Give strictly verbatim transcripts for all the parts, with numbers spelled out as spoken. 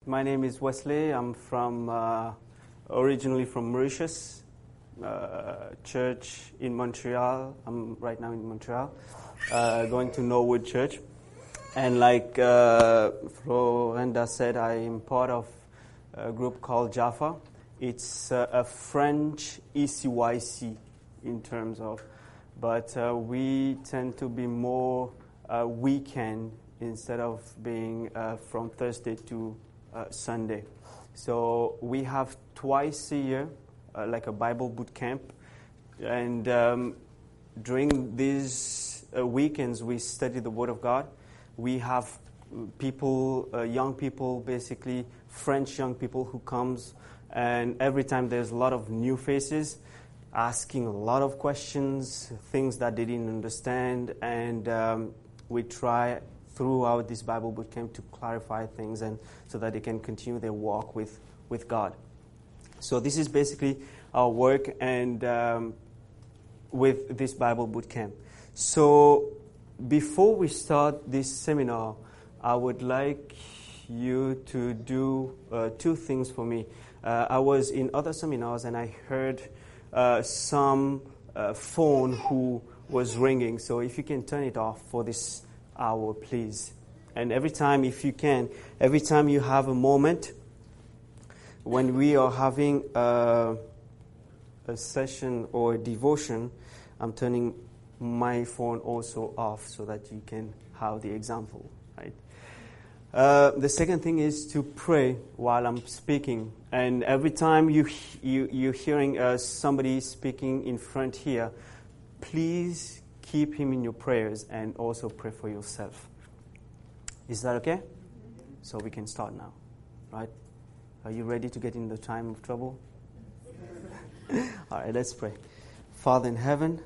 My name is Wesley. I'm from uh, originally from Mauritius, uh, church in Montreal. I'm right now in Montreal, uh, going to Norwood Church. And like uh, Florenda said, I am part of a group called Jaffa. It's uh, a French E C Y C in terms of, but uh, we tend to be more uh, weekend instead of being uh, from Thursday to uh, Sunday. So we have twice a year, uh, like a Bible boot camp. And um, during these uh, weekends, we study the Word of God. We have people, uh, young people, basically French young people who comes, and every time there's a lot of new faces asking a lot of questions, things that they didn't understand, and um, we try throughout this Bible boot camp to clarify things and so that they can continue their walk with, with God. So this is basically our work and um, with this Bible boot camp. So before we start this seminar, I would like you to do uh, two things for me. Uh, I was in other seminars and I heard uh, some uh, phone who was ringing. So if you can turn it off for this hour, please. And every time, if you can, every time you have a moment, when we are having a, a session or a devotion, I'm turning my phone also off so that you can have the example, right? Uh, the second thing is to pray while I'm speaking. And every time you, you, you're hearing uh, somebody speaking in front here, please keep him in your prayers and also pray for yourself. Is that okay? So we can start now, right? Are you ready to get in the time of trouble? All right, let's pray. Father in heaven,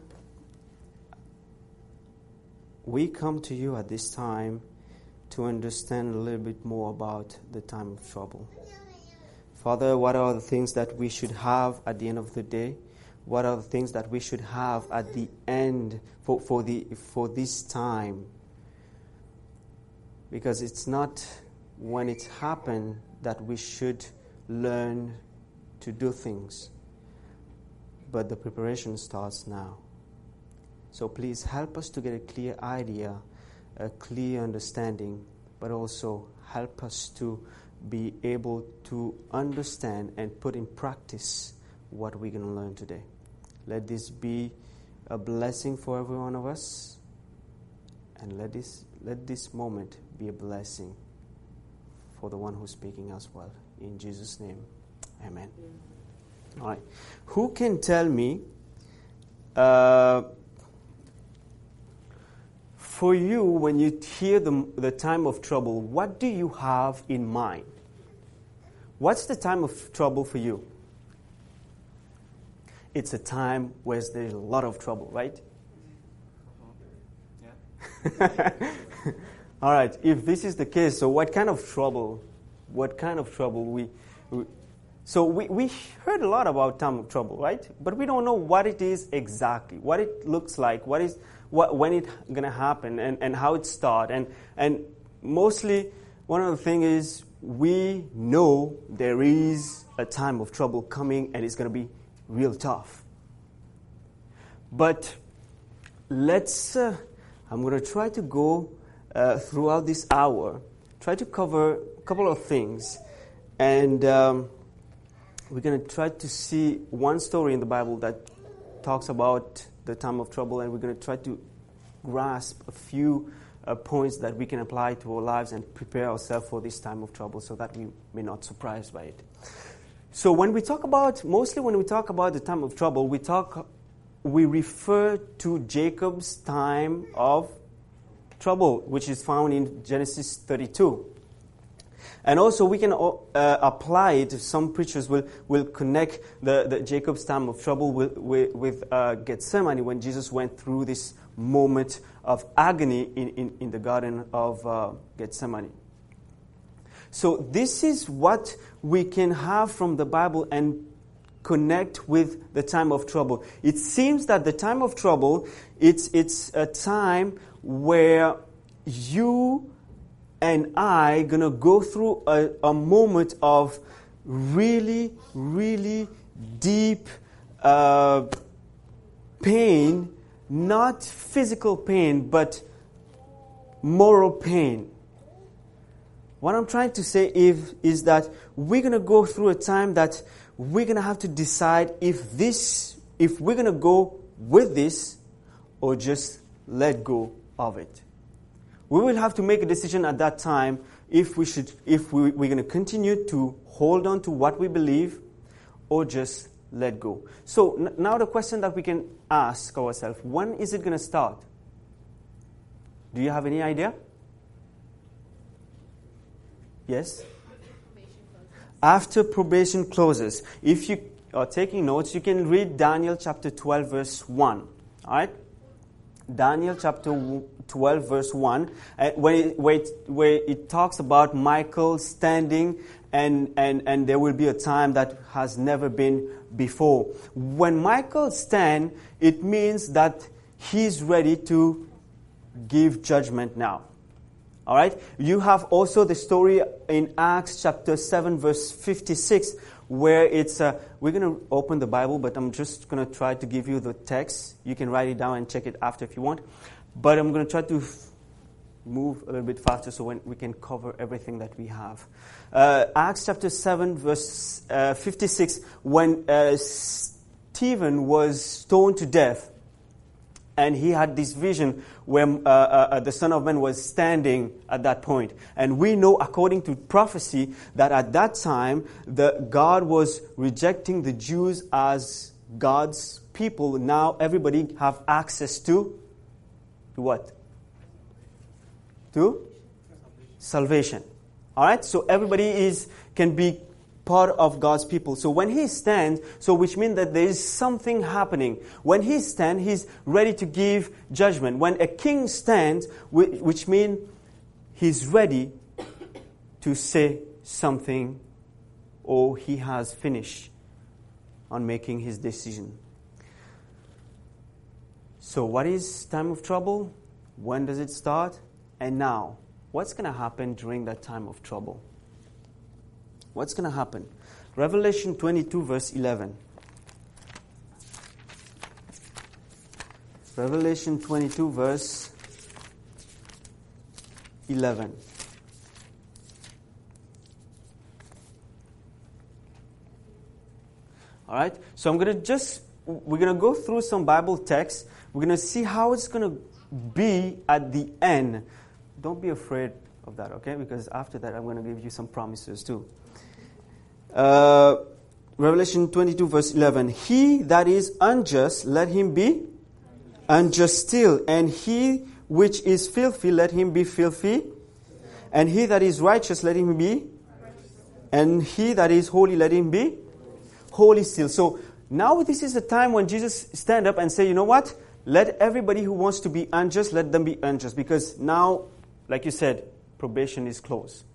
we come to you at this time to understand a little bit more about the time of trouble. Father, what are the things that we should have at the end of the day? What are the things that we should have at the end for, for, the, for this time? Because it's not when it happened that we should learn to do things. But the preparation starts now. So please help us to get a clear idea, a clear understanding, but also help us to be able to understand and put in practice what we're going to learn today. Let this be a blessing for every one of us, and let this let this moment be a blessing for the one who's speaking as well. In Jesus' name, amen. Yeah. All right. Who can tell me, uh, for you, when you hear the, the time of trouble, what do you have in mind? What's the time of trouble for you? It's a time where there's a lot of trouble, right? Yeah. All right. If this is the case, so what kind of trouble? What kind of trouble we? we so we, we heard a lot about time of trouble, right? But we don't know what it is exactly, what it looks like, what is what when it's gonna happen, and, and how it starts, and and mostly one of the things is we know there is a time of trouble coming, and it's gonna be real tough. But let's, uh, I'm going to try to go uh, throughout this hour, try to cover a couple of things. And um, we're going to try to see one story in the Bible that talks about the time of trouble, and we're going to try to grasp a few uh, points that we can apply to our lives and prepare ourselves for this time of trouble so that we may not be surprised by it. So when we talk about, mostly when we talk about the time of trouble, we talk, we refer to Jacob's time of trouble, which is found in Genesis thirty-two. And also we can uh, apply it, some preachers will, will connect the, the Jacob's time of trouble with, with, with uh, Gethsemane, when Jesus went through this moment of agony in, in, in the Garden of uh, Gethsemane. So this is what we can have from the Bible and connect with the time of trouble. It seems that the time of trouble, it's it's a time where you and I gonna go through a, a moment of really, really deep uh, pain, not physical pain, but moral pain. What I'm trying to say is, is that we're going to go through a time that we're going to have to decide if this, if we're going to go with this or just let go of it. We will have to make a decision at that time if we should, if we, we're going to continue to hold on to what we believe or just let go. So n- now the question that we can ask ourselves, when is it going to start? Do you have any idea? Yes? After probation closes. If you are taking notes, you can read Daniel chapter twelve verse one. Alright? Daniel chapter twelve verse one, uh, where, it, where, it, where it talks about Michael standing and, and, and there will be a time that has never been before. When Michael stands, it means that he's ready to give judgment now. All right. You have also the story in Acts chapter seven, verse fifty-six, where it's. Uh, we're going to open the Bible, but I'm just going to try to give you the text. You can write it down and check it after if you want. But I'm going to try to f- move a little bit faster so when we can cover everything that we have. Uh, Acts chapter seven, verse uh, fifty-six, when uh, Stephen was stoned to death. And he had this vision where uh, uh, the Son of Man was standing at that point. And we know, according to prophecy, that at that time, the God was rejecting the Jews as God's people. Now everybody have access to, to what? To? Salvation. All right? So everybody is can be part of God's people. So when he stands, so which means that there is something happening. When he stands, he's ready to give judgment. When a king stands, which means he's ready to say something or he has finished on making his decision. So what is time of trouble? When does it start? And now, what's going to happen during that time of trouble? What's going to happen? Revelation twenty-two, verse eleven. Revelation twenty-two, verse eleven. All right? So I'm going to just, we're going to go through some Bible texts. We're going to see how it's going to be at the end. Don't be afraid of that, okay? Because after that, I'm going to give you some promises too. Uh, Revelation twenty-two, verse eleven. He that is unjust, let him be unjust still. And he which is filthy, let him be filthy. And he that is righteous, let him be. And he that is holy, let him be holy still. So now this is the time when Jesus stand up and say, you know what? Let everybody who wants to be unjust, let them be unjust. Because now, like you said, probation is closed.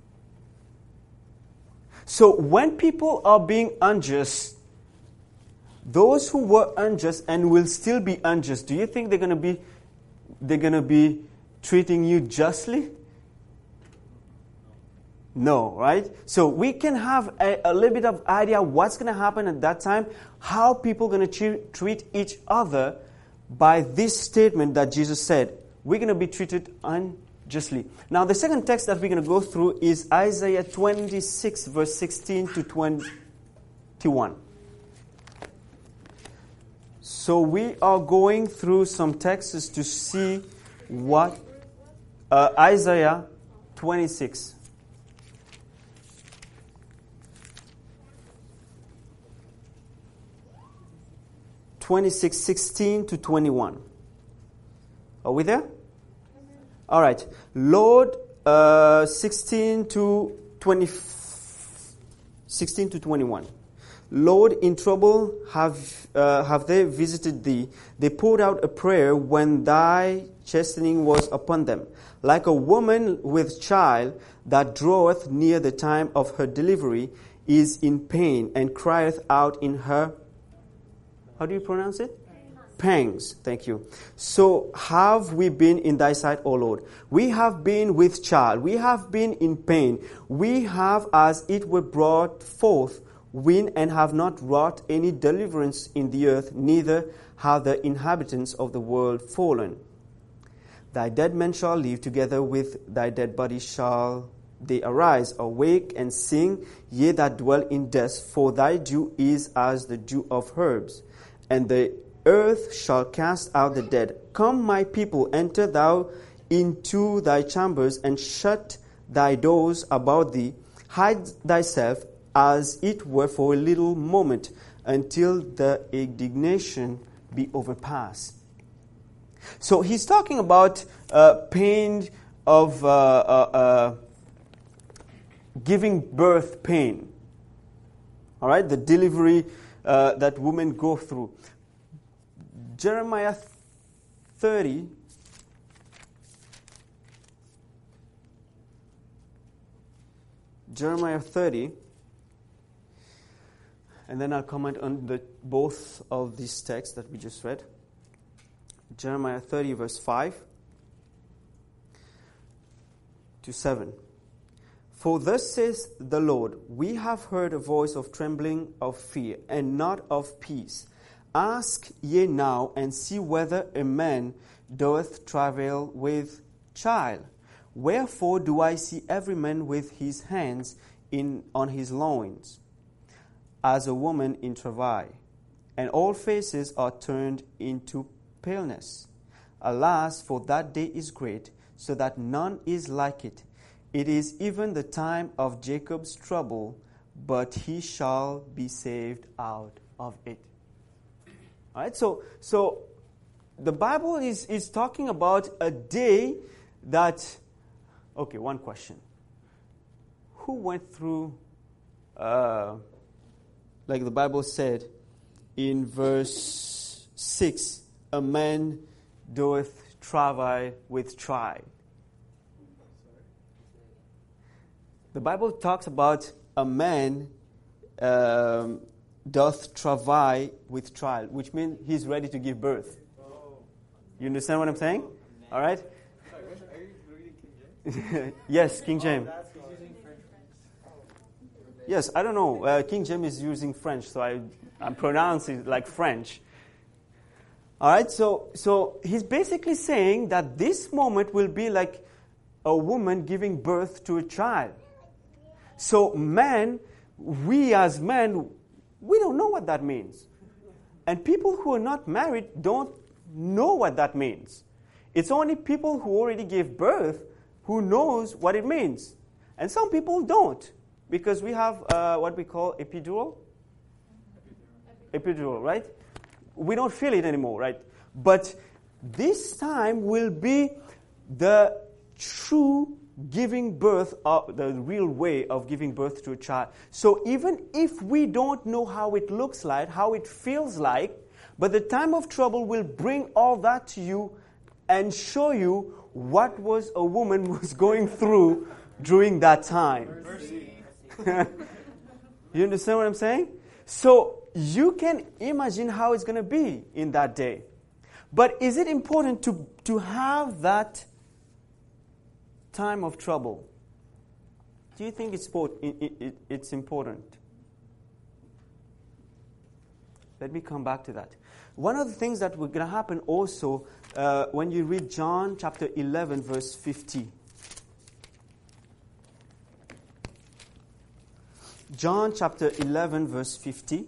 So when people are being unjust, those who were unjust and will still be unjust, do you think they're going to be they're going to be treating you justly? No, right? So we can have a, a little bit of idea what's going to happen at that time, how people are going to treat each other by this statement that Jesus said. We're going to be treated unjustly. Justly. Now, the second text that we're going to go through is Isaiah twenty-six, verse sixteen to twenty-one. So we are going through some texts to see what uh, Isaiah twenty-six. twenty-six, sixteen to twenty-one. Are we there? All right. Lord, uh, sixteen to twenty, sixteen to twenty-one. Lord, in trouble have uh, have they visited thee. They poured out a prayer when thy chastening was upon them. Like a woman with child that draweth near the time of her delivery is in pain and crieth out in her. How do you pronounce it? pangs. Thank you. So have we been in thy sight, O Lord. We have been with child. We have been in pain. We have as it were brought forth wind and have not wrought any deliverance in the earth, neither have the inhabitants of the world fallen. Thy dead men shall live, together with thy dead body shall they arise. Awake and sing, ye that dwell in death, for thy dew is as the dew of herbs, and the earth shall cast out the dead. Come, my people, enter thou into thy chambers, and shut thy doors about thee. Hide thyself as it were for a little moment, until the indignation be overpassed. So he's talking about uh, pain of uh, uh, uh, giving birth pain. All right, the delivery uh, that women go through. Jeremiah thirty. Jeremiah thirty. And then I'll comment on the both of these texts that we just read. Jeremiah thirty, verse five to seven. For thus says the Lord, we have heard a voice of trembling of fear, and not of peace. Ask ye now, and see whether a man doeth travail with child. Wherefore do I see every man with his hands in on his loins, as a woman in travail, and all faces are turned into paleness. Alas, for that day is great, so that none is like it. It is even the time of Jacob's trouble, but he shall be saved out of it. All right, so so the Bible is, is talking about a day that, okay, one question. Who went through, uh, like the Bible said in verse six, a man doeth travail with child. The Bible talks about a man um, doth travail with child, which means he's ready to give birth. You understand what I'm saying? All right? Sorry, are you reading King James? Yes, King James. Oh, he's using French. Yes, I don't know. Uh, King James is using French, so I, I'm pronouncing it like French. All right, so so he's basically saying that this moment will be like a woman giving birth to a child. So men, we as men, we don't know what that means. And people who are not married don't know what that means. It's only people who already gave birth who knows what it means. And some people don't, because we have uh, what we call epidural. Epidural. Epidural, right? We don't feel it anymore, right? But this time will be the true giving birth, of the real way of giving birth to a child. So even if we don't know how it looks like, how it feels like, but the time of trouble will bring all that to you and show you what was a woman was going through during that time. You understand what I'm saying? So you can imagine how it's going to be in that day. But is it important to, to have that time of trouble? Do you think it's, it's important? Let me come back to that. One of the things that will going to happen also uh, when you read John chapter eleven, verse fifty. John chapter eleven, verse fifty.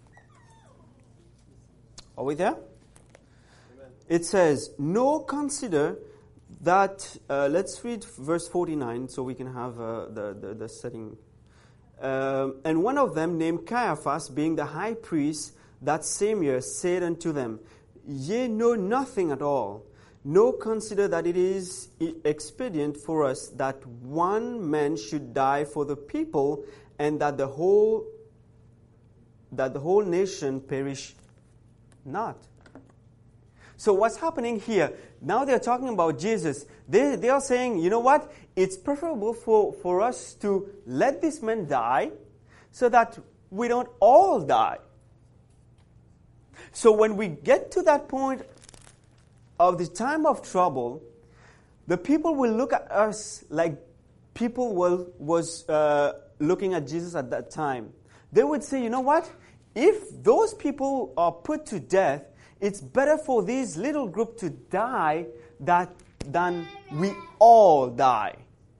Are we there? Amen. It says, "No, consider that," uh, let's read verse forty-nine so we can have uh, the, the, the setting. Um, "And one of them, named Caiaphas, being the high priest that same year, said unto them, Ye know nothing at all. No, consider that it is expedient for us that one man should die for the people, and that the whole that the whole nation perish not." So what's happening here? Now they're talking about Jesus. They, they are saying, you know what? It's preferable for, for us to let this man die so that we don't all die. So when we get to that point of the time of trouble, the people will look at us like people will, was uh, looking at Jesus at that time. They would say, you know what? If those people are put to death, it's better for this little group to die that, than we all die.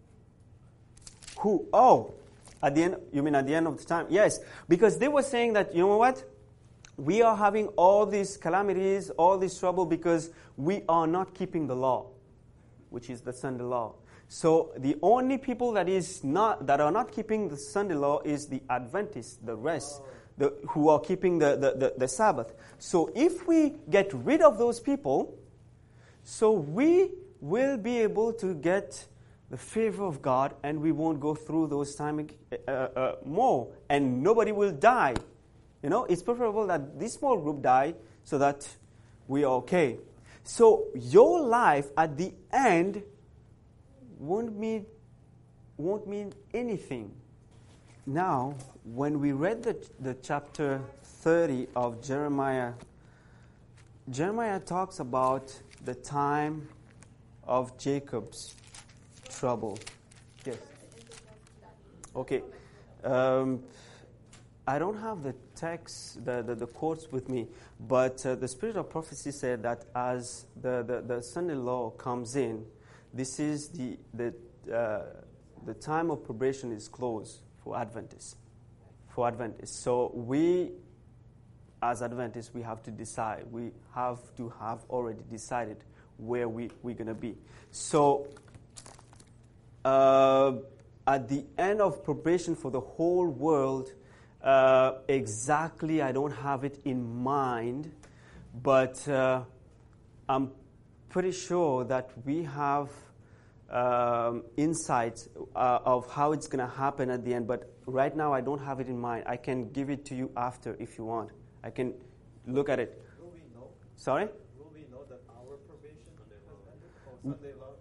Who? Oh, at the end, you mean at the end of the time? Yes, because they were saying that, you know what? We are having all these calamities, all this trouble because we are not keeping the law, which is the Sunday law. So the only people that is not that are not keeping the Sunday law is the Adventists, the rest, the, who are keeping the, the, the, the Sabbath. So if we get rid of those people, so we will be able to get the favor of God, and we won't go through those times uh, uh, more, and nobody will die. You know, it's preferable that this small group die so that we are okay. So your life at the end won't mean won't mean anything. Now, when we read the the chapter thirty of Jeremiah, Jeremiah talks about the time of Jacob's trouble. Yes. Okay. Um, I don't have the text, the, the, the quotes with me, but uh, the spirit of prophecy said that as the, the, the Sunday law comes in, this is the the uh, the time of probation is closed for Adventists. For Adventists. So we, as Adventists, we have to decide. We have to have already decided where we, we're going to be. So uh, at the end of probation for the whole world, Uh, exactly, I don't have it in mind, but uh, I'm pretty sure that we have um, insights uh, of how it's going to happen at the end. But right now, I don't have it in mind. I can give it to you after if you want. I can look at it. Will we know? Sorry? Will we know that our probation has ended? Or Sunday law?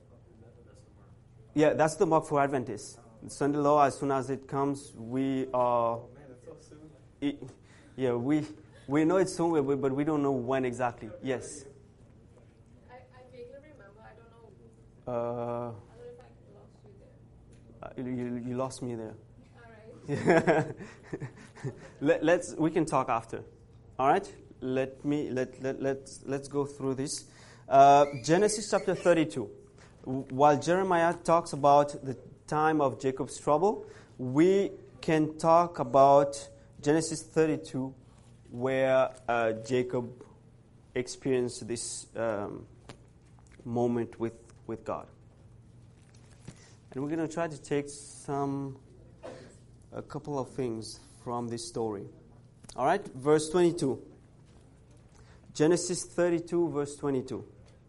Yeah, that's the mark for Adventists. Sunday law, as soon as it comes, we are... It, yeah, we we know it's somewhere, but we don't know when exactly. Yes. I, I vaguely remember. I don't know. Uh, I don't know if I lost you there. uh, you, you lost me there. All right. let, let's we can talk after. All right. Let me let let let's let's go through this. Uh, Genesis chapter thirty-two. While Jeremiah talks about the time of Jacob's trouble, we can talk about Genesis thirty-two, where uh, Jacob experienced this um, moment with, with God. And we're going to try to take some, a couple of things from this story. All right, verse twenty-two. Genesis thirty-two, verse twenty-two.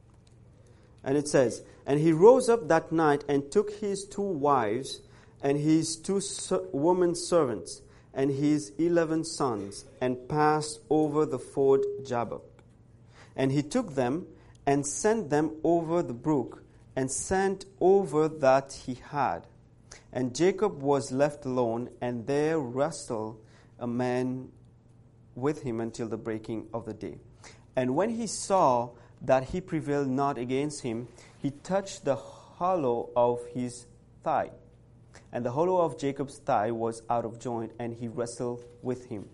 And it says, "And he rose up that night and took his two wives and his two ser- women servants, and his eleven sons, and passed over the ford Jabbok. And he took them, and sent them over the brook, and sent over that he had. And Jacob was left alone, and there wrestled a man with him until the breaking of the day. And when he saw that he prevailed not against him, he touched the hollow of his thigh. And the hollow of Jacob's thigh was out of joint, and he wrestled with him."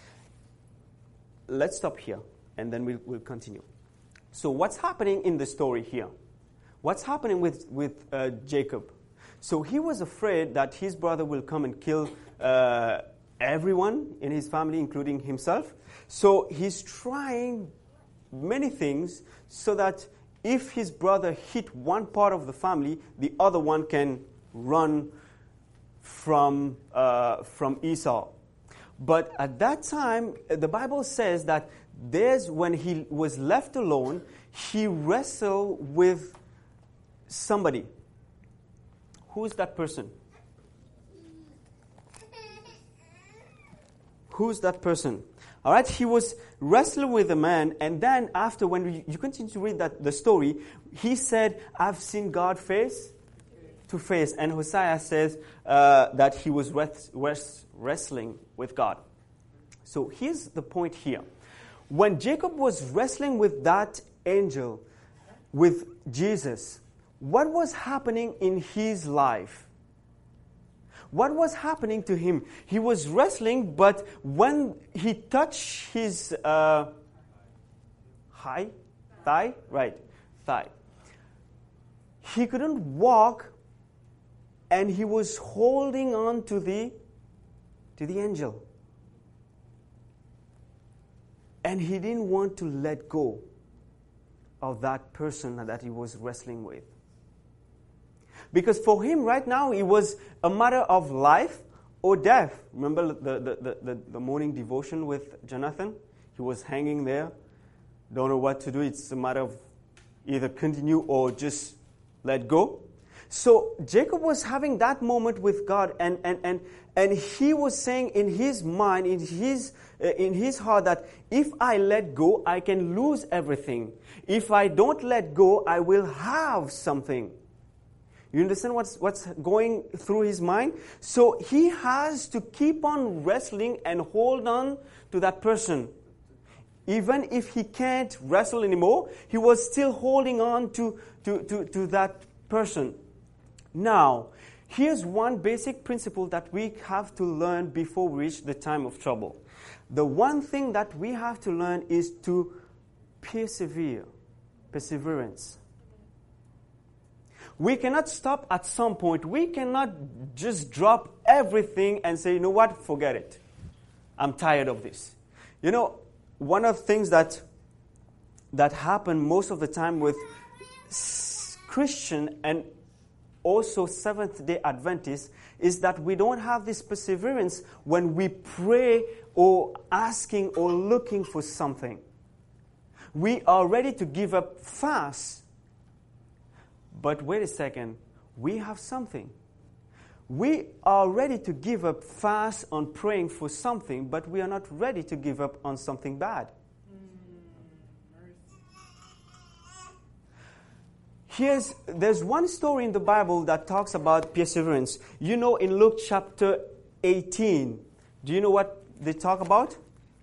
Let's stop here, and then we'll, we'll continue. So what's happening in the story here? What's happening with, with uh, Jacob? So he was afraid that his brother will come and kill uh, everyone in his family, including himself. So he's trying many things so that if his brother hit one part of the family, the other one can run from uh, from Esau. But at that time, the Bible says that there's when he was left alone, he wrestled with somebody. Who's that person? Who's that person? All right, he was wrestling with a man, and then after, when you continue to read that the story, he said, "I've seen God face to face." And Hosea says uh, that he was res- res- wrestling with God. So here's the point here. when Jacob was wrestling with that angel, with Jesus, what was happening in his life? What was happening to him? He was wrestling, but when he touched his uh, high thigh, right, thigh, he couldn't walk, and he was holding on to the to the angel, and he didn't want to let go of that person that he was wrestling with. Because for him right now, it was a matter of life or death. Remember the, the, the, the, the morning devotion with Jonathan? He was hanging there, don't know what to do. It's a matter of either continue or just let go. So Jacob was having that moment with God, and and and, and he was saying in his mind, in his uh, in his heart, that if I let go, I can lose everything. If I don't let go, I will have something. You understand what's what's going through his mind? So he has to keep on wrestling and hold on to that person. Even if he can't wrestle anymore, he was still holding on to, to, to, to that person. Now, here's one basic principle that we have to learn before we reach the time of trouble. The one thing that we have to learn is to persevere. Perseverance. We cannot stop at some point. We cannot just drop everything and say, you know what, forget it. I'm tired of this. You know, one of the things that that happen most of the time with Christian and also Seventh-day Adventists is that we don't have this perseverance when we pray or asking or looking for something. We are ready to give up fast. But wait a second, we have something. We are ready to give up fast on praying for something, but we are not ready to give up on something bad. Here's, there's one story in the Bible that talks about perseverance. You know, in Luke chapter eighteen, do you know what they talk about?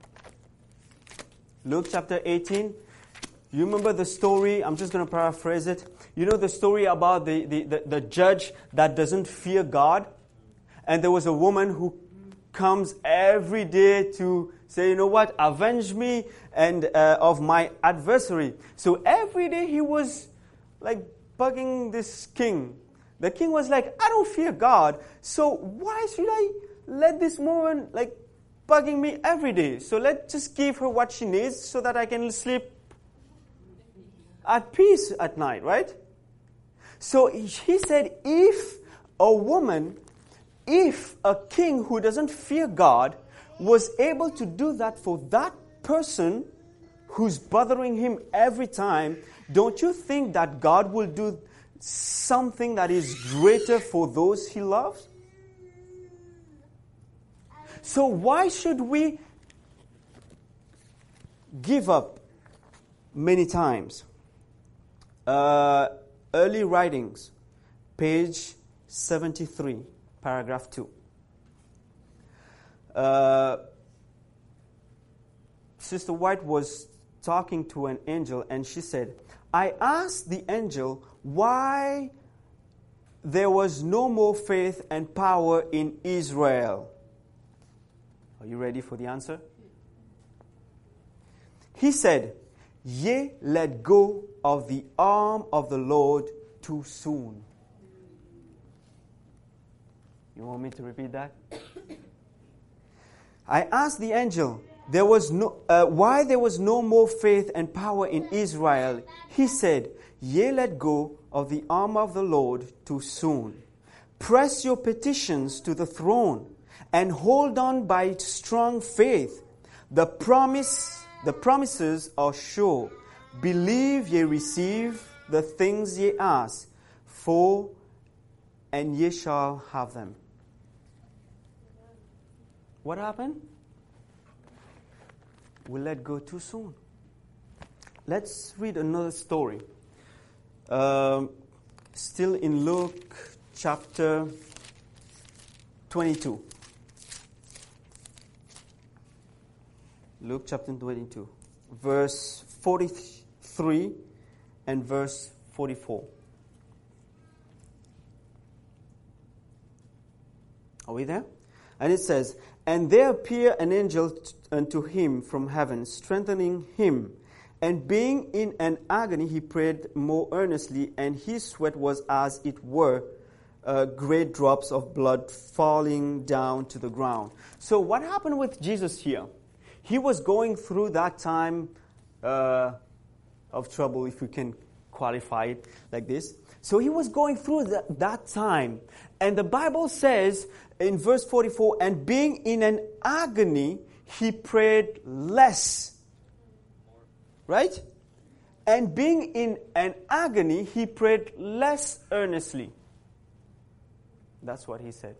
Luke chapter eighteen. You remember the story? I'm just going to paraphrase it. You know the story about the, the, the, the judge that doesn't fear God? And there was a woman who comes every day to say, you know what, avenge me and uh, of my adversary. So every day he was like bugging this king. The king was like, I don't fear God, so why should I let this woman like bugging me every day? So let's just give her what she needs so that I can sleep at peace at night, right? So he said, if a woman, if a king who doesn't fear God was able to do that for that person who's bothering him every time, don't you think that God will do something that is greater for those he loves? So why should we give up many times? Uh, early writings, page seventy-three, paragraph two. Uh, Sister White was talking to an angel, and she said, I asked the angel why there was no more faith and power in Israel. Are you ready for the answer? He said, ye let go of the arm of the Lord too soon. You want me to repeat that? I asked the angel, there was no, uh, why there was no more faith and power in Israel. He said, ye let go of the arm of the Lord too soon. Press your petitions to the throne and hold on by strong faith. The promise, the promises are sure. Believe ye receive the things ye ask, for and ye shall have them. What happened? We let go too soon. Let's read another story. Um, still in Luke chapter twenty-two. Luke chapter twenty-two. verse forty-three and verse forty-four. Are we there? And it says, "And there appeared an angel t- unto him from heaven, strengthening him. And being in an agony, he prayed more earnestly, and his sweat was as it were uh, great drops of blood falling down to the ground." So what happened with Jesus here? He was going through that time uh, of trouble, if we can qualify it like this. So he was going through that, that time. And the Bible says in verse forty-four, "And being in an agony, he prayed less." Right? "And being in an agony, he prayed less earnestly." That's what he said.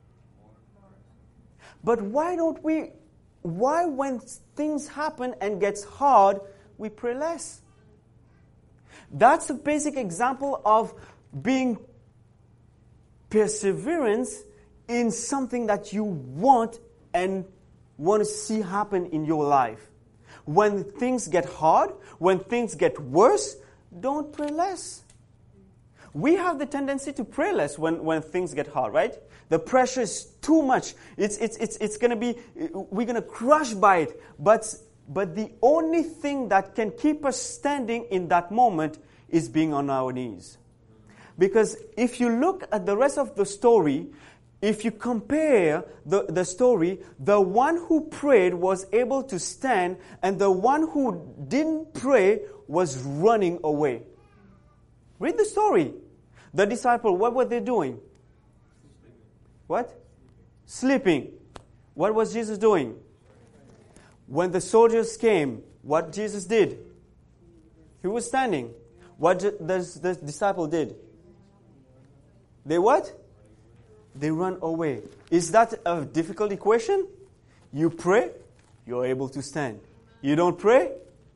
But why don't we, why when things happen and gets hard, we pray less? That's a basic example of being perseverance in something that you want and want to see happen in your life. When things get hard, when things get worse, don't pray less. We have the tendency to pray less when, when things get hard, right? The pressure is too much. It's it's it's it's gonna be we're gonna crush by it. But but the only thing that can keep us standing in that moment is being on our knees. Because if you look at the rest of the story, if you compare the, the story, the one who prayed was able to stand, and the one who didn't pray was running away. Read the story. The disciples, what were they doing? What? Sleeping. What was Jesus doing? When the soldiers came, what Jesus did? He was standing. What the, the disciple did? They what? They run away. Is that a difficult equation? You pray, you're able to stand. You don't pray?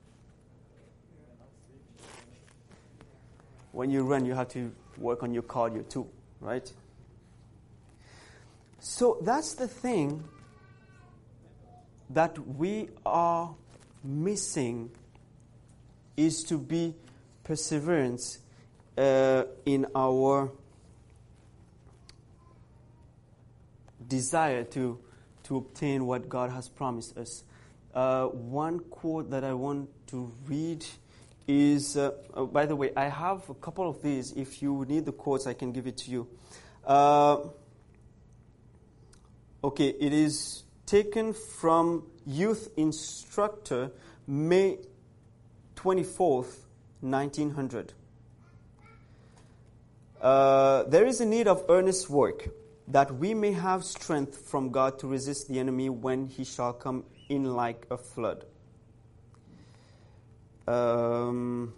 When you run, you have to work on your cardio too, right? So that's the thing that we are missing, is to be perseverance uh, in our desire to to obtain what God has promised us. Uh, one quote that I want to read is, uh, oh, by the way, I have a couple of these. If you need the quotes, I can give it to you. Uh, okay, it is taken from Youth Instructor, May twenty-fourth, nineteen hundred. Uh, there is a need of earnest work, that we may have strength from God to resist the enemy when he shall come in like a flood. Um,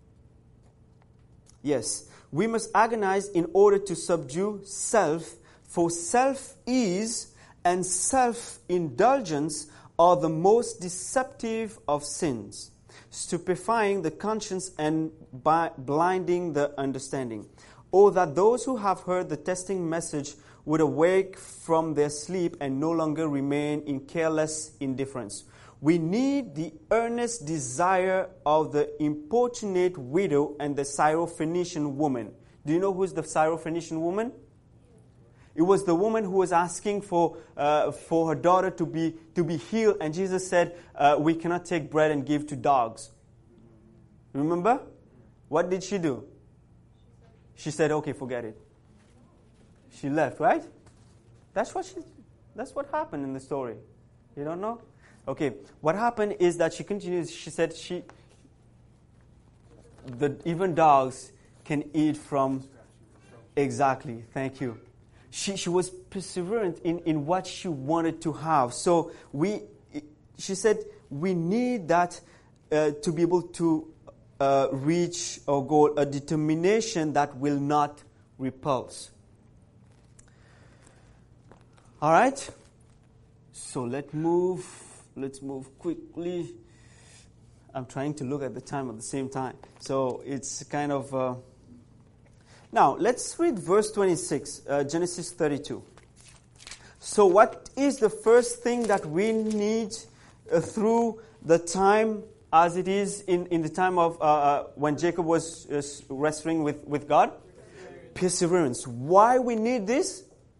yes, we must agonize in order to subdue self, for self-ease and self-indulgence are the most deceptive of sins, stupefying the conscience and bi- blinding the understanding. Oh, that those who have heard the testing message would awake from their sleep and no longer remain in careless indifference. We need the earnest desire of the importunate widow and the Syrophoenician woman. Do you know who's the Syrophoenician woman? It was the woman who was asking for uh, for her daughter to be to be healed, and Jesus said, uh, "We cannot take bread and give to dogs." Remember? What did she do? She said, "Okay, forget it." She left, right? That's what she. That's what happened in the story. You don't know? Okay. What happened is that she continues. She said, "She, the even dogs can eat from." Exactly. Thank you. She she was perseverant in, in what she wanted to have. So we, she said, we need that uh, to be able to uh, reach our goal, a determination that will not repulse. All right. So let's move. Let's move quickly. I'm trying to look at the time at the same time, so it's kind of. Uh, Now, let's read verse twenty-six, uh, Genesis thirty-two. So what is the first thing that we need uh, through the time as it is in, in the time of uh, uh, when Jacob was uh, wrestling with, with God? Perseverance. Why we need this?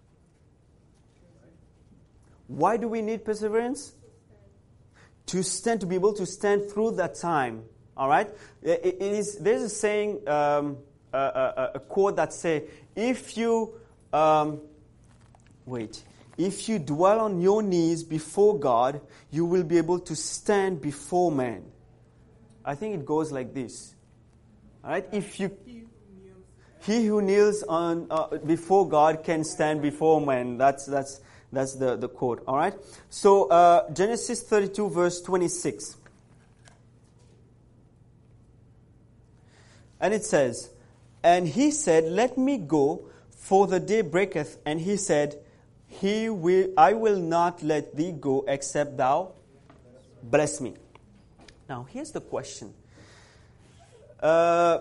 Why do we need perseverance? To stand, to be able to stand through that time. All right? It, it is. There's a saying, um, a, a, a quote that say, if you, um, wait, if you dwell on your knees before God, you will be able to stand before man. I think it goes like this. All right? If you, he who kneels on uh, before God can stand before man. That's that's that's the, the quote. All right? So uh, Genesis thirty-two, verse twenty-six. And it says, and he said, let me go, for the day breaketh. And he said, He will, I will not let thee go, except thou bless me. Now, here's the question. Uh,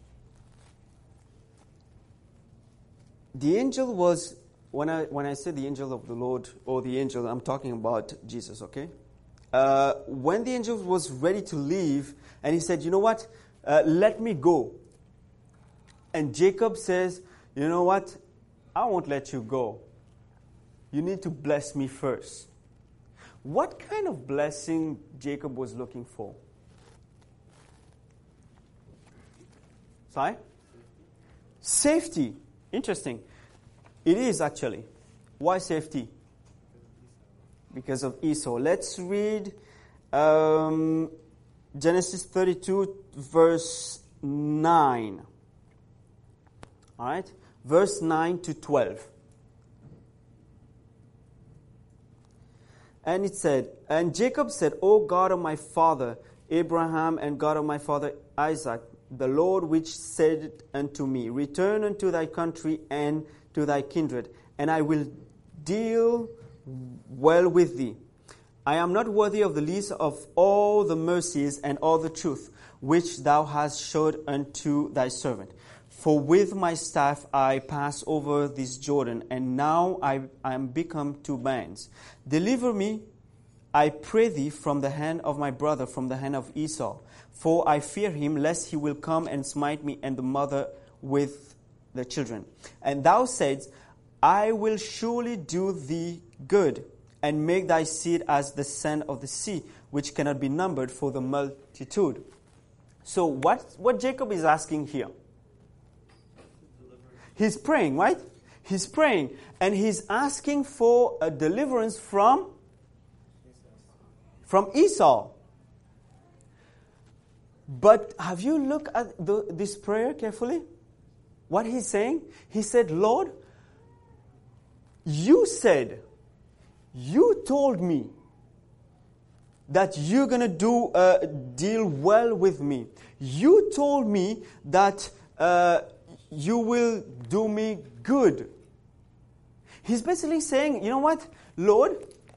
the angel was, when I when I say the angel of the Lord, or the angel, I'm talking about Jesus, okay? Uh, when the angel was ready to leave, and he said, you know what? Uh, let me go. And Jacob says, you know what? I won't let you go. You need to bless me first. What kind of blessing Jacob was looking for? Sorry? Safety. Interesting. It is actually. Why safety? Because of Esau. Let's read um, Genesis thirty-two, verse nine. All right? Verse nine to twelve. And it said, and Jacob said, O God of my father Abraham and God of my father Isaac, the Lord which said unto me, return unto thy country and to thy kindred, and I will deal well with thee. I am not worthy of the least of all the mercies and all the truth which thou hast showed unto thy servant. For with my staff I pass over this Jordan, and now I, I am become two bands. Deliver me, I pray thee, from the hand of my brother, from the hand of Esau. For I fear him, lest he will come and smite me and the mother with the children. And thou saidst, I will surely do thee good, and make thy seed as the sand of the sea, which cannot be numbered for the multitude. So what, what Jacob is asking here? He's praying, right? He's praying. And he's asking for a deliverance from? From Esau. But have you looked at the, this prayer carefully? What he's saying? He said, Lord, you said, you told me that you're going to do uh, deal well with me. You told me that uh, you will do me good. He's basically saying, you know what, Lord,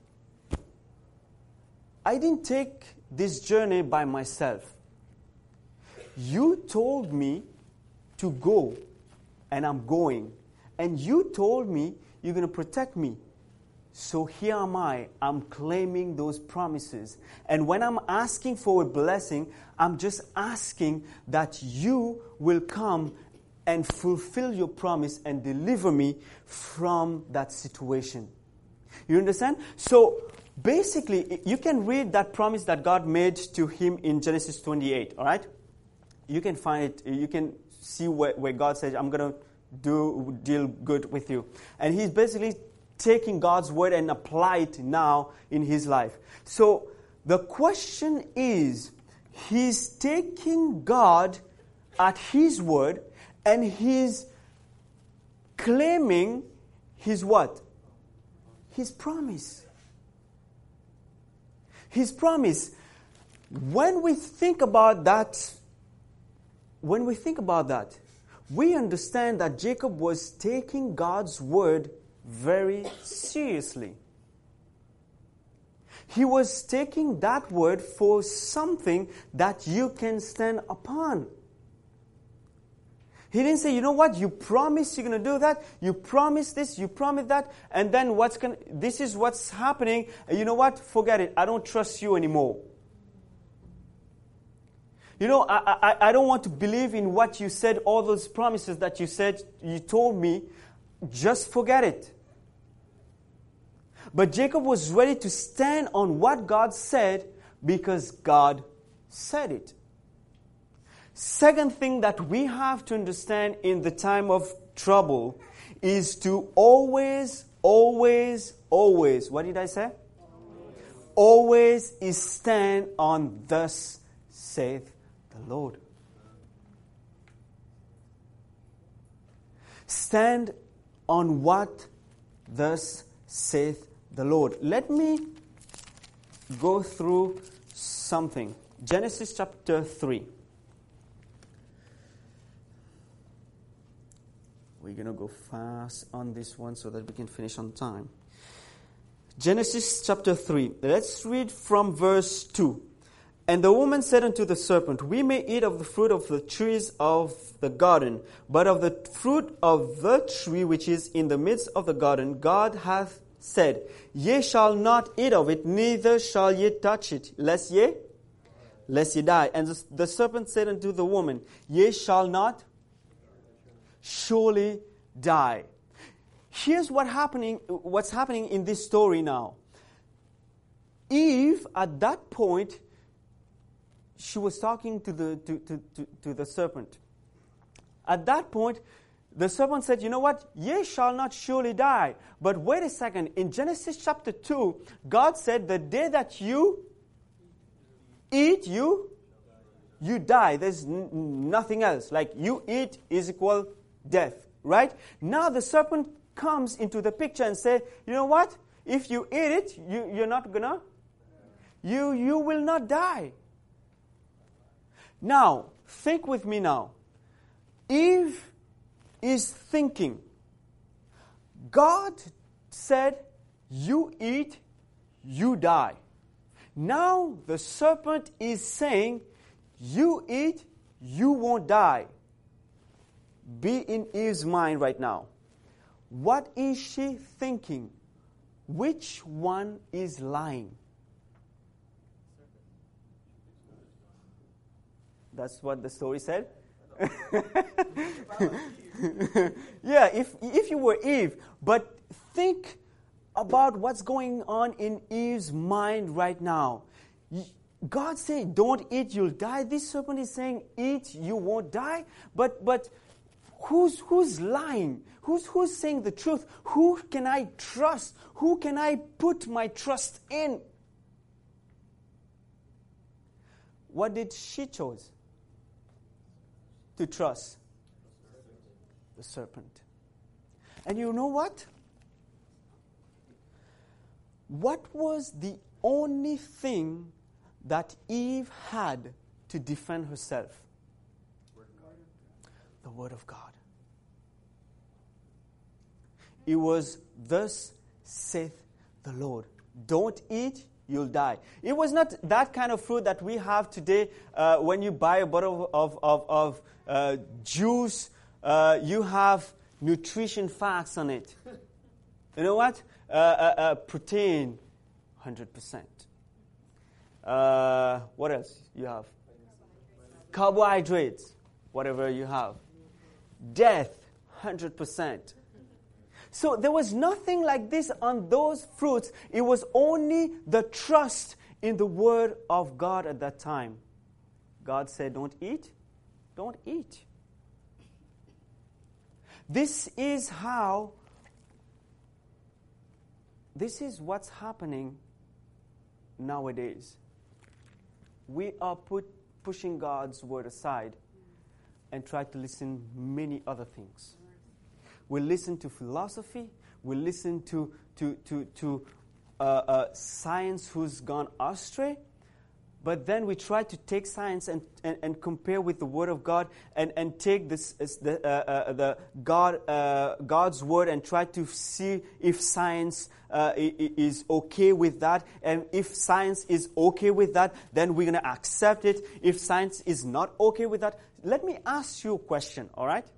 I didn't take this journey by myself. You told me to go, and I'm going. And you told me you're going to protect me. So here am I. I'm claiming those promises. And when I'm asking for a blessing, I'm just asking that you will come and fulfill your promise and deliver me from that situation. You understand? So basically, you can read that promise that God made to him in Genesis twenty-eight, all right? You can find it, you can see where, where God says, I'm going to do deal good with you. And he's basically taking God's word and apply it now in his life. So the question is, he's taking God at his word, and he's claiming his what? His promise. His promise. When we think about that, when we think about that, we understand that Jacob was taking God's word very seriously. He was taking that word for something that you can stand upon. He didn't say, you know what, you promised you're going to do that, you promised this, you promised that, and then what's going this is what's happening, and you know what, forget it, I don't trust you anymore. You know, I, I, I don't want to believe in what you said, all those promises that you said, you told me. Just forget it. But Jacob was ready to stand on what God said because God said it. Second thing that we have to understand in the time of trouble is to always, always, always, what did I say? Always, always is stand on thus saith the Lord. Stand on what thus saith the Lord. Let me go through something. Genesis chapter three. We're going to go fast on this one so that we can finish on time. Genesis chapter three. Let's read from verse two. And the woman said unto the serpent, We may eat of the fruit of the trees of the garden, but of the fruit of the tree which is in the midst of the garden, God hath said, Ye shall not eat of it, neither shall ye touch it, lest ye, lest ye die. And the, the serpent said unto the woman, Ye shall not surely die. Here's what happening. What's happening in this story now. Eve, at that point, she was talking to the to, to, to, to the serpent. At that point, the serpent said, you know what? Ye shall not surely die. But wait a second. In Genesis chapter two, God said, the day that you eat, you, you die. There's n- nothing else. Like you eat is equal death. Right? Now the serpent comes into the picture and said, you know what? If you eat it, you, you're not gonna, you, you will not die. Now, think with me now. Eve is thinking. God said, you eat, you die. Now the serpent is saying, you eat, you won't die. Be in Eve's mind right now. What is she thinking? Which one is lying? That's what the story said. Yeah, if if you were Eve, but think about what's going on in Eve's mind right now. God said, don't eat, you'll die. This serpent is saying, eat, you won't die. But but who's who's lying? Who's who's saying the truth? Who can I trust? Who can I put my trust in? What did she choose to trust? The serpent. And you know what? What was the only thing that Eve had to defend herself? The Word of God. It was, thus saith the Lord. Don't eat, you'll die. It was not that kind of fruit that we have today. Uh, when you buy a bottle of, of, of uh, juice, uh, you have nutrition facts on it. You know what? Uh, uh, uh, protein, one hundred percent. Uh, what else you have? Carbohydrates, whatever you have. Death, one hundred percent. So there was nothing like this on those fruits. It was only the trust in the Word of God at that time. God said, don't eat, don't eat. This is how, this is what's happening nowadays. We are put, pushing God's Word aside and try to listen many other things. We listen to philosophy. We listen to to to to uh, uh, science who's gone astray. But then we try to take science and, and, and compare with the Word of God and, and take this the uh, uh, the God uh, God's Word and try to see if science uh, is okay with that. And if science is okay with that, then we're going to accept it. If science is not okay with that, let me ask you a question. All right.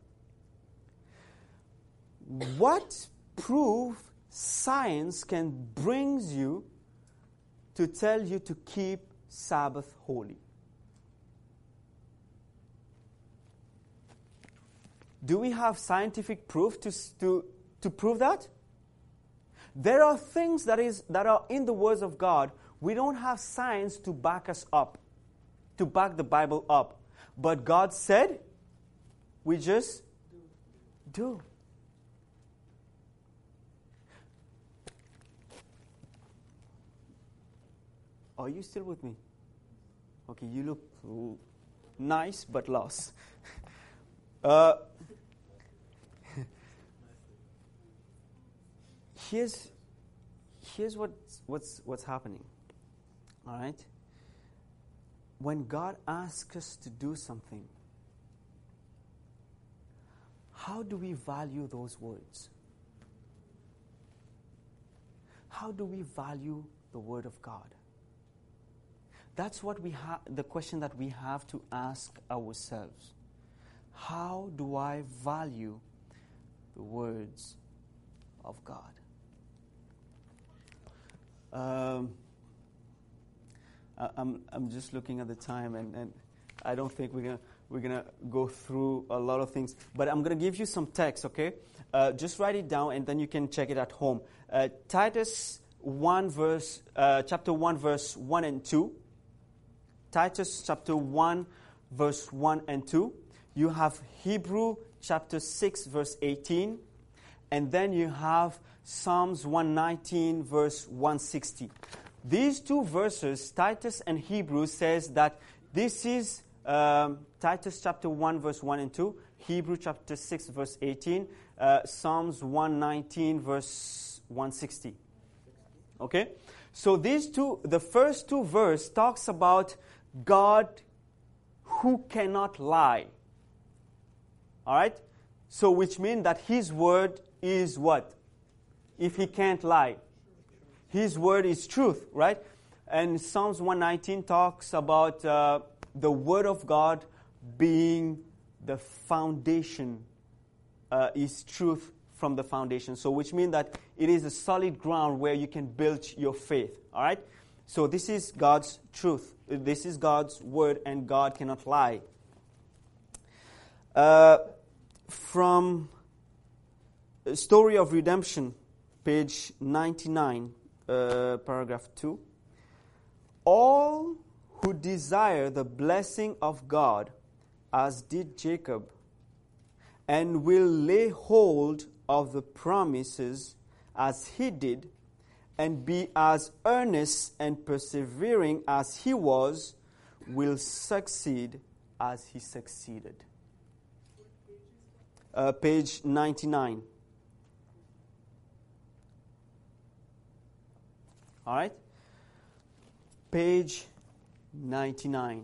What proof science can bring you to tell you to keep Sabbath holy? Do we have scientific proof to, to, to prove that? There are things that is that are in the words of God. We don't have science to back us up, to back the Bible up. But God said, we just do. Are you still with me? Okay, you look nice but lost. Uh, here's here's what's what's what's happening. All right? When God asks us to do something, how do we value those words? How do we value the Word of God? That's what we have, the question that we have to ask ourselves. How do I value the words of God? Um, I, I'm I'm just looking at the time, and, and I don't think we're gonna we're gonna go through a lot of things. But I'm gonna give you some text, okay? Uh, just write it down, and then you can check it at home. Uh, Titus one verse, uh, chapter one verse one and two. Titus chapter one, verse one and two. You have Hebrew chapter six, verse eighteen. And then you have Psalms one nineteen, verse one sixty. These two verses, Titus and Hebrew, says that this is um, Titus chapter one, verse one and two. Hebrew chapter six, verse eighteen. Uh, Psalms one nineteen, verse one sixty. Okay? So these two, the first two verse talks about God who cannot lie. All right? So which means that His word is what? If He can't lie. His word is truth, right? And Psalms one nineteen talks about uh, the word of God being the foundation, uh, is truth from the foundation. So which means that it is a solid ground where you can build your faith. All right? So this is God's truth. This is God's word, and God cannot lie. Uh, from Story of Redemption, page ninety-nine, uh, paragraph two. All who desire the blessing of God, as did Jacob, and will lay hold of the promises as he did, and be as earnest and persevering as he was, will succeed as he succeeded. Uh, page ninety-nine. All right? Page ninety-nine.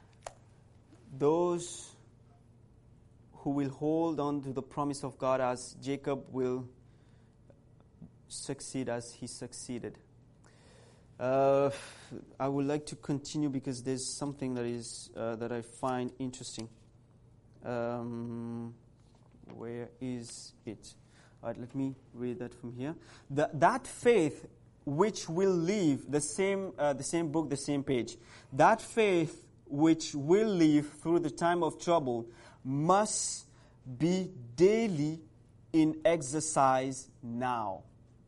Those who will hold on to the promise of God as Jacob will succeed as he succeeded. Uh, I would like to continue because there's something that is uh, that I find interesting. Um, where is it? All right, let me read that from here. The, that faith which will live, the same, uh, the same book, the same page. That faith which will live through the time of trouble must be daily in exercise now.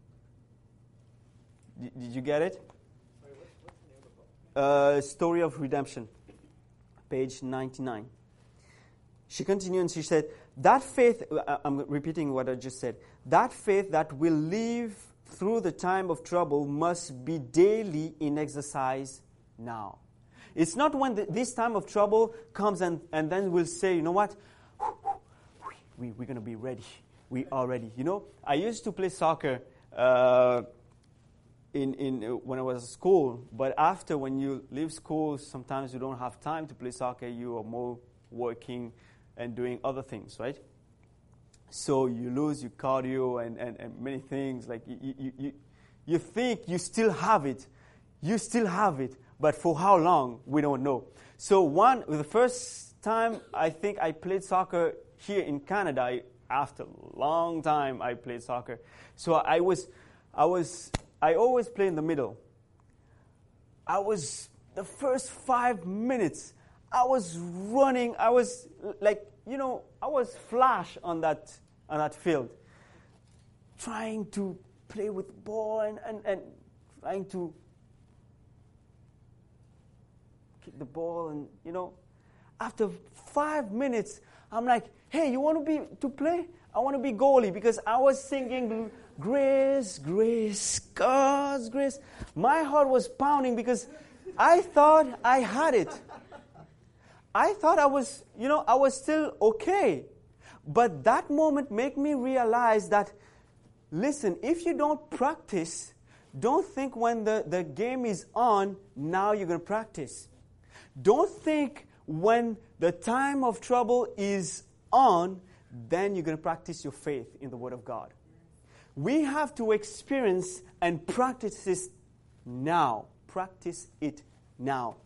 D- did you get it? Sorry, what's, what's the name of the book? Uh, Story of Redemption, page ninety-nine. She continued and she said, that faith, uh, I'm repeating what I just said, that faith that will live through the time of trouble must be daily in exercise now. It's not when the, this time of trouble comes and, and then we'll say, you know what, we, we're going to be ready. We are ready. You know, I used to play soccer uh, in, in uh, when I was at school, but after when you leave school, sometimes you don't have time to play soccer. You are more working and doing other things, right? So you lose your cardio and, and, and many things. Like you, you, you, you think you still have it. You still have it. But for how long, we don't know. So one, the first time I think I played soccer here in Canada, I, after a long time I played soccer. So I was, I was, I always play in the middle. I was, the first five minutes, I was running, I was like you know, I was flash on that on that field, trying to play with the ball and, and, and trying to kick the ball. And, you know, after five minutes, I'm like, hey, you want to be to play? I want to be goalie, because I was singing grace, grace, God's grace. My heart was pounding because I thought I had it. I thought I was, you know, I was still okay. But that moment made me realize that, listen, if you don't practice, don't think when the, the game is on, now you're going to practice. Don't think when the time of trouble is on, then you're going to practice your faith in the Word of God. We have to experience and practice this now. Practice it now.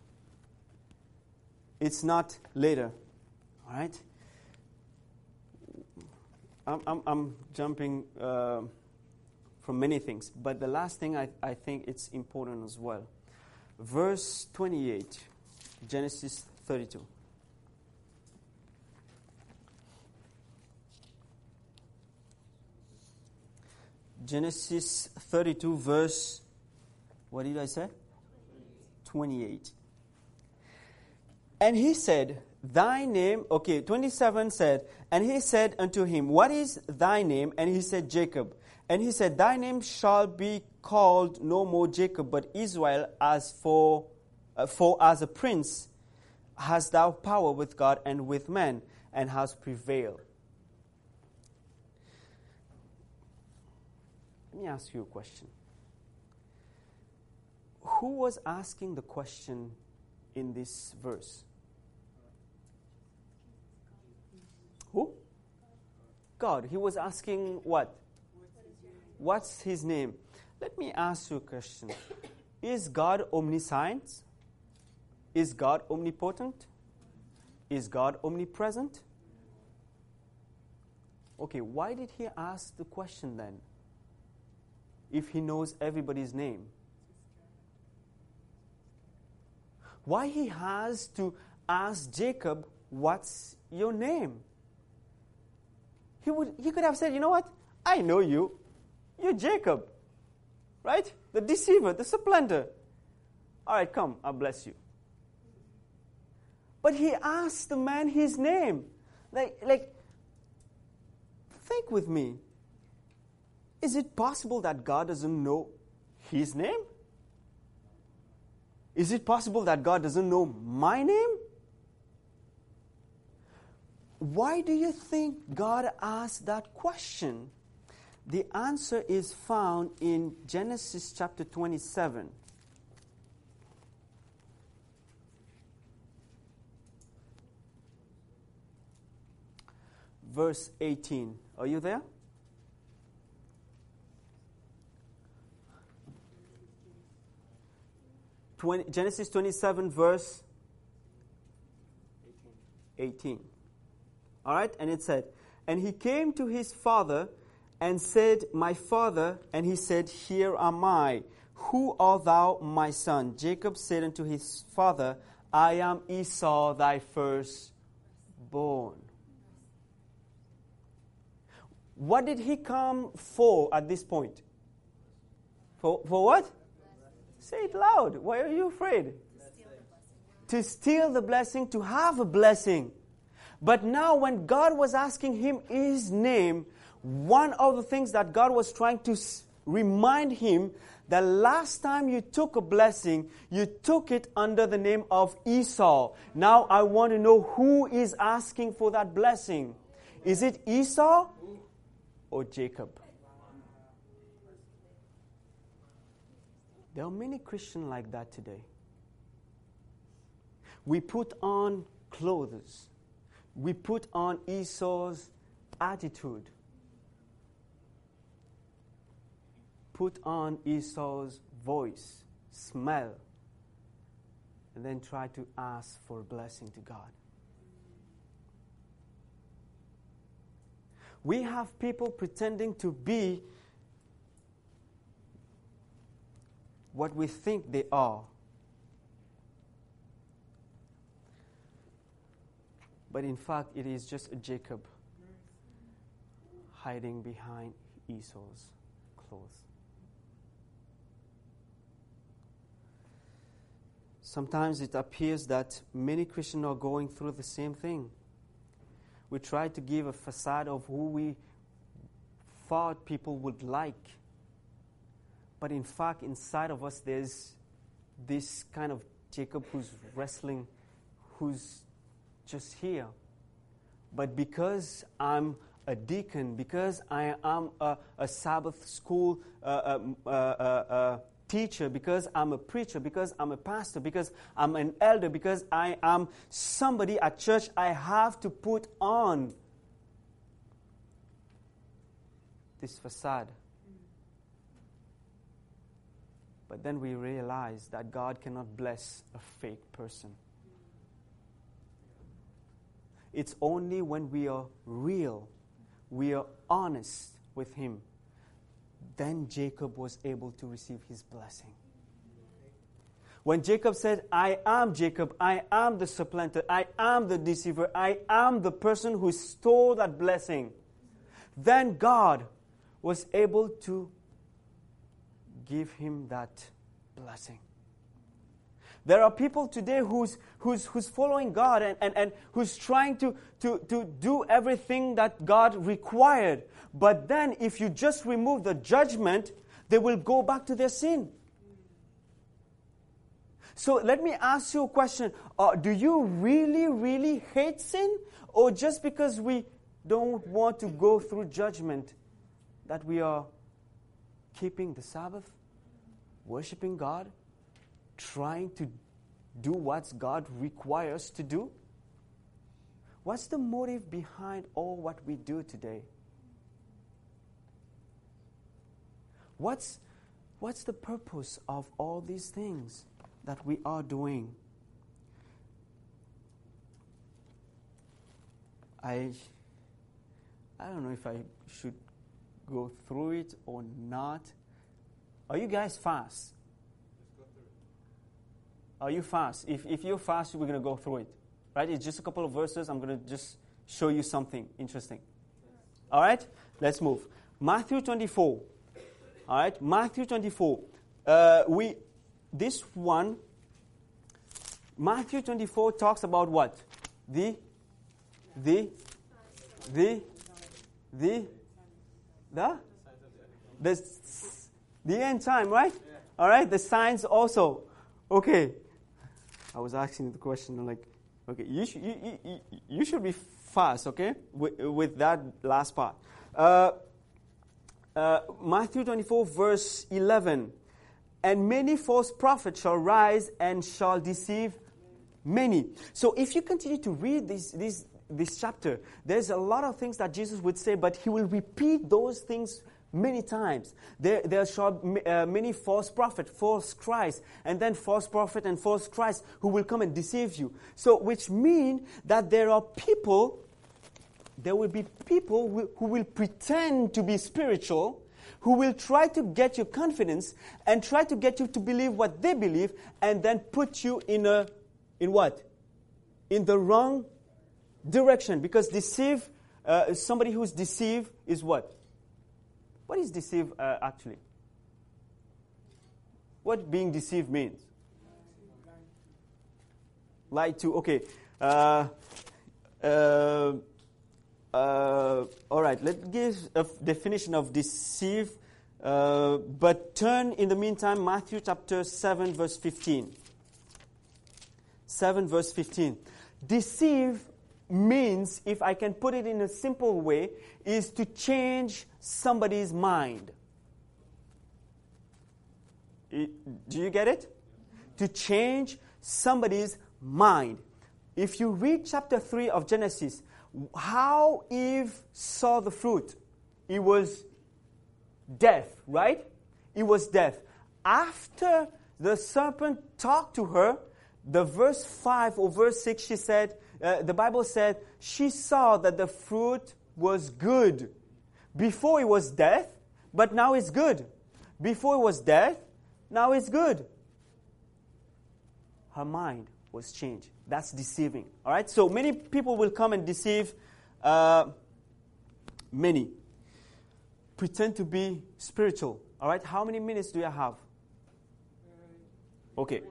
It's not later. All right? I'm, I'm, I'm jumping uh, from many things, but the last thing I, I think it's important as well. Verse twenty-eight, Genesis thirty-two. Genesis thirty-two, verse, what did I say? twenty-eight. And he said, thy name, okay, twenty-seven said, and he said unto him, what is thy name? And he said, Jacob. And he said, thy name shall be called no more Jacob, but Israel, as for, uh, for as a prince hast thou power with God and with men, and hast prevailed. Let me ask you a question. Who was asking the question in this verse? Who? God. He was asking what? What's his name? Let me ask you a question. Is God omniscient? Is God omnipotent? Is God omnipresent? Okay, why did he ask the question then? If he knows everybody's name? Why he has to ask Jacob, what's your name? He would he could have said, you know what? I know you. You're Jacob. Right? The deceiver, the supplanter. All right, come, I'll bless you. But he asked the man his name. Like, like, think with me. Is it possible that God doesn't know his name? Is it possible that God doesn't know my name? Why do you think God asked that question? The answer is found in Genesis chapter twenty-seven. Verse eighteen. Are you there? twenty, Genesis twenty-seven, verse eighteen. All right, and it said, and he came to his father and said, my father, and he said, here am I. Who art thou, my son? Jacob said unto his father, I am Esau, thy firstborn. What did he come for at this point? For, for what? Say it loud. Why are you afraid? To steal the blessing, to have a blessing. But now when God was asking him his name, one of the things that God was trying to s- remind him, the last time you took a blessing, you took it under the name of Esau. Now I want to know who is asking for that blessing. Is it Esau or Jacob? There are many Christians like that today. We put on clothes. We put on Esau's attitude. Put on Esau's voice, smell, and then try to ask for a blessing to God. We have people pretending to be what we think they are. But in fact, it is just Jacob hiding behind Esau's clothes. Sometimes it appears that many Christians are going through the same thing. We try to give a facade of who we thought people would like. But in fact, inside of us, there's this kind of Jacob who's wrestling, who's just here. But because I'm a deacon, because I am a, a Sabbath school uh, uh, uh, uh, teacher, because I'm a preacher, because I'm a pastor, because I'm an elder, because I am somebody at church, I have to put on this facade. But then we realize that God cannot bless a fake person. It's only when we are real, we are honest with Him, then Jacob was able to receive his blessing. When Jacob said, I am Jacob, I am the supplanter, I am the deceiver, I am the person who stole that blessing, then God was able to give him that blessing. There are people today who's who's who's following God and, and, and who's trying to, to, to do everything that God required. But then if you just remove the judgment, they will go back to their sin. So let me ask you a question. Uh, do you really, really hate sin? Or just because we don't want to go through judgment that we are keeping the Sabbath, worshiping God, trying to do what God requires to do? What's the motive behind all what we do today? What's, what's the purpose of all these things that we are doing? I, I don't know if I should go through it or not. Are you guys fast? Are you fast? If if you're fast, we're going to go through it. Right? It's just a couple of verses. I'm going to just show you something interesting. All right? Let's move. Matthew twenty-four. All right? Matthew twenty-four. Uh, we, this one, Matthew twenty-four talks about what? The, the, the, the, the, the, the end time, right? All right? The signs also. Okay. I was asking the question, like, okay, you, sh- you, you, you should be fast, okay, with, with that last part. Uh, uh, Matthew twenty-four, verse eleven. And many false prophets shall rise and shall deceive many. So if you continue to read this, this, this chapter, there's a lot of things that Jesus would say, but he will repeat those things many times. There, there shall be uh, many false prophets, false Christ, and then false prophet and false Christ who will come and deceive you. So, which means that there are people, there will be people who, who will pretend to be spiritual, who will try to get your confidence and try to get you to believe what they believe, and then put you in a, in what? In the wrong direction. Because deceive, uh, somebody who's deceived is what? What is deceive uh, actually? What being deceived means? Lie to, okay. Uh, uh, uh, all right, let's give a f- definition of deceive. Uh, but turn in the meantime, Matthew chapter seven, verse fifteen. seven, verse fifteen. Deceive means, if I can put it in a simple way, is to change somebody's mind. It, do you get it? To change somebody's mind. If you read chapter three of Genesis, how Eve saw the fruit, it was death, right? It was death. After the serpent talked to her, the verse five or verse six, she said, Uh, the Bible said she saw that the fruit was good. Before it was death, but now it's good. Before it was death, now it's good. Her mind was changed. That's deceiving. All right? So many people will come and deceive uh, many. Pretend to be spiritual. All right? How many minutes do you have? Okay.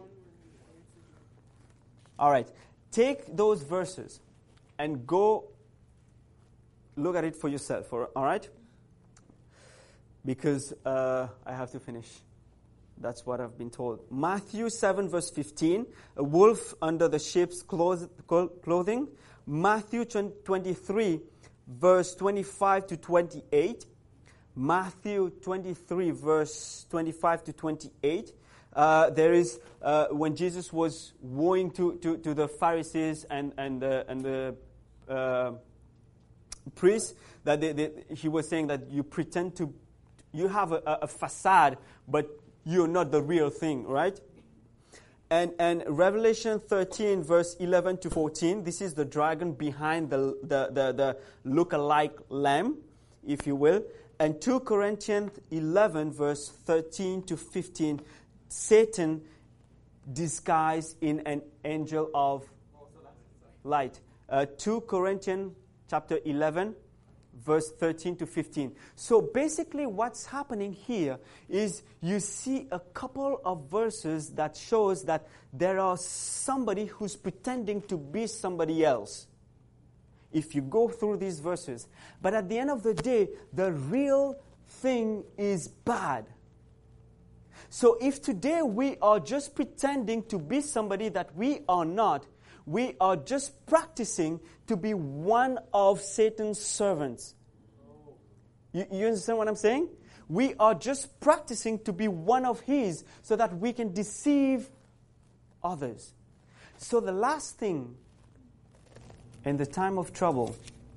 All right. Take those verses and go look at it for yourself. All right? Because uh, I have to finish. That's what I've been told. Matthew seven, verse fifteen. A wolf under the sheep's clothing. Matthew twenty-three, verse twenty-five to twenty-eight. Matthew twenty-three, verse twenty-five to twenty-eight. Uh, there is, uh, when Jesus was woeing to, to, to the Pharisees and, and the, and the uh, priests, that they, they, he was saying that you pretend to, you have a, a facade, but you're not the real thing, right? And and Revelation thirteen, verse eleven to fourteen, this is the dragon behind the, the, the, the look-alike lamb, if you will. And two Corinthians eleven, verse thirteen to fifteen, Satan disguised in an angel of light. Uh, two Corinthians chapter eleven, verse thirteen to fifteen. So basically what's happening here is you see a couple of verses that shows that there are somebody who's pretending to be somebody else. If you go through these verses. But at the end of the day, the real thing is bad. So if today we are just pretending to be somebody that we are not, we are just practicing to be one of Satan's servants. You, you understand what I'm saying? We are just practicing to be one of his so that we can deceive others. So the last thing in the time of trouble,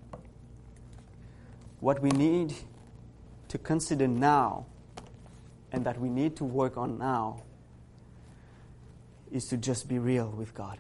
what we need to consider now and that we need to work on now is to just be real with God.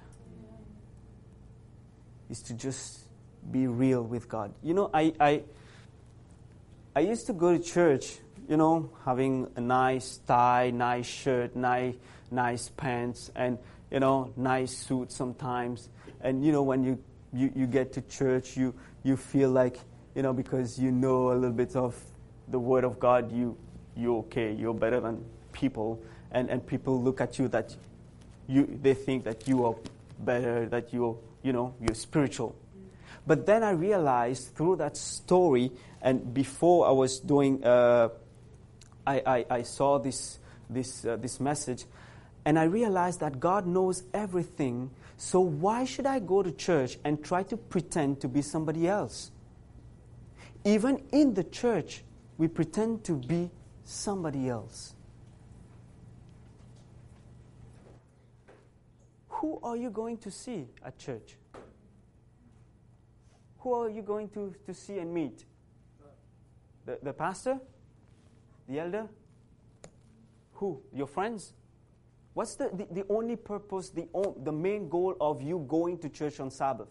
Is to just be real with God. You know, I, I I used to go to church, you know, having a nice tie, nice shirt, nice nice pants, and, you know, nice suit sometimes. And, you know, when you, you, you get to church, you, you feel like, you know, because you know a little bit of the Word of God, you, you're okay, you're better than people. And, and people look at you that you they think that you are better, that you're, you know, you're spiritual. But then I realized through that story, and before I was doing, uh, I, I, I saw this this uh, this message, and I realized that God knows everything. So why should I go to church and try to pretend to be somebody else? Even in the church, we pretend to be somebody else. Who are you going to see at church? Who are you going to, to see and meet? The, the pastor? The elder? Who? Your friends? What's the, the, the only purpose, the, o- the main goal of you going to church on Sabbath?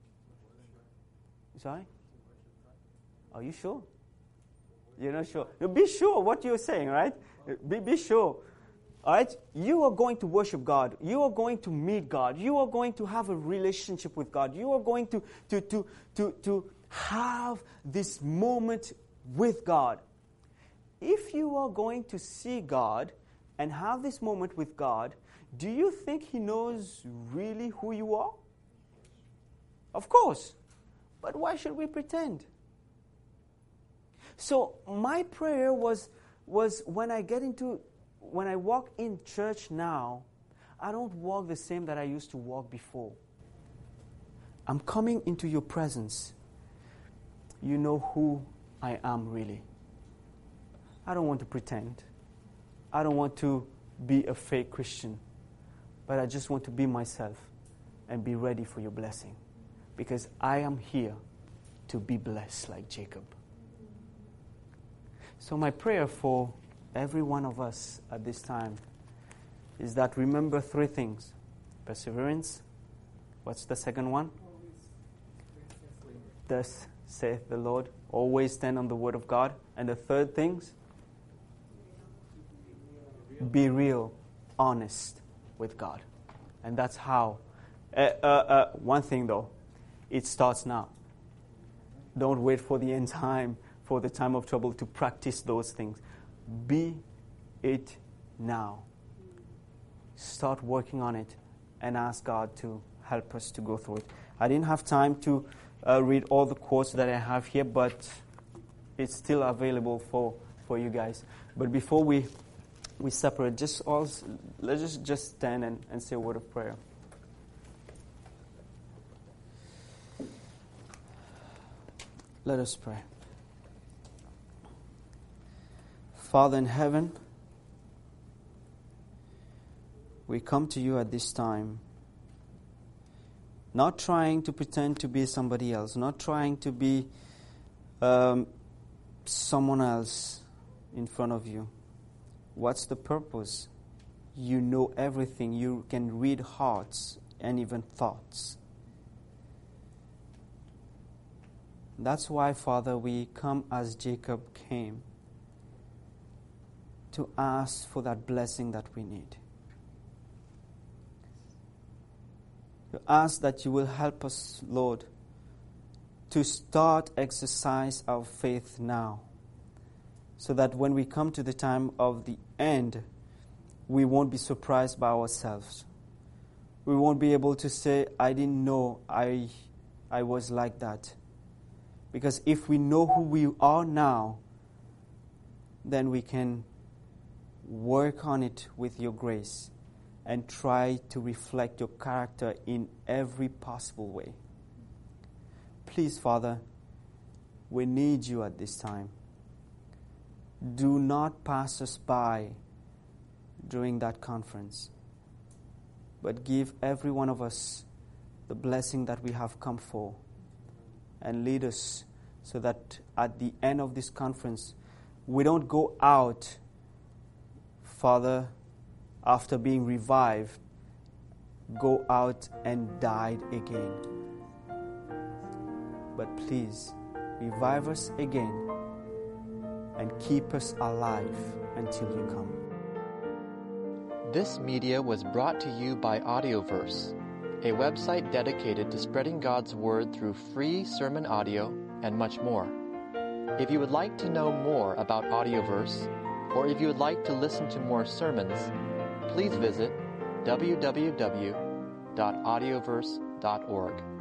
Sorry? Are you sure? You're not sure. No, be sure what you're saying, right? Be, be sure. All right? You are going to worship God. You are going to meet God. You are going to have a relationship with God. You are going to, to, to, to, to have this moment with God. If you are going to see God and have this moment with God, do you think He knows really who you are? Of course. But why should we pretend? So my prayer was, was when I get into When I walk in church now, I don't walk the same that I used to walk before. I'm coming into your presence. You know who I am really. I don't want to pretend. I don't want to be a fake Christian. But I just want to be myself and be ready for your blessing. Because I am here to be blessed like Jacob. So my prayer for every one of us at this time is that remember three things. Perseverance. What's the second one? Thus saith the Lord. Always stand on the word of God. And the third thing? Be real, honest with God. And that's how Uh, uh, uh, one thing though, it starts now. Don't wait for the end time, for the time of trouble to practice those things. Be it now. Start working on it and ask God to help us to go through it. I didn't have time to uh, read all the quotes that I have here, but it's still available for, for you guys. But before we we separate, just all, let's just, just stand and, and say a word of prayer. Let us pray. Father in heaven, we come to you at this time, not trying to pretend to be somebody else, not trying to be um, someone else in front of you. What's the purpose? You know everything. You can read hearts and even thoughts. That's why, Father, we come as Jacob came to ask for that blessing that we need. To ask that you will help us, Lord, to start exercise our faith now, so that when we come to the time of the end, we won't be surprised by ourselves. We won't be able to say, I didn't know I, I was like that. Because if we know who we are now, then we can work on it with your grace and try to reflect your character in every possible way. Please, Father, we need you at this time. Do not pass us by during that conference, but give every one of us the blessing that we have come for, and lead us so that at the end of this conference, we don't go out, Father, after being revived, go out and died again. But please, revive us again and keep us alive until you come. This media was brought to you by Audioverse, a website dedicated to spreading God's Word through free sermon audio and much more. If you would like to know more about Audioverse, or if you would like to listen to more sermons, please visit w w w dot audioverse dot org.